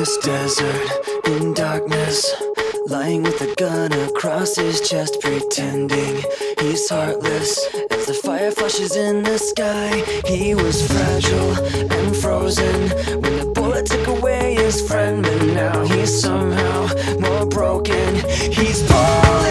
this desert in darkness, lying with a gun across his chest, pretending he's heartless as the fire flashes in the sky. He was fragile and frozen when the bullet took away his friend, but now he's somehow more broken. He's born